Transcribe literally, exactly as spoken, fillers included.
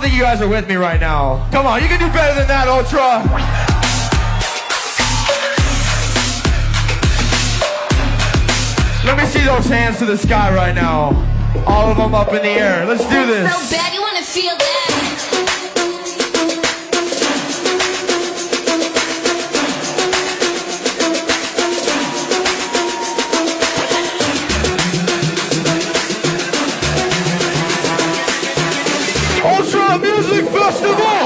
think you guys are with me right now. Come on, you can do better than that, Ultra. Let me see those hands to the sky right now. All of them up in the air. Let's do this. So bad, you wanna feel that? Ultra Music Festival!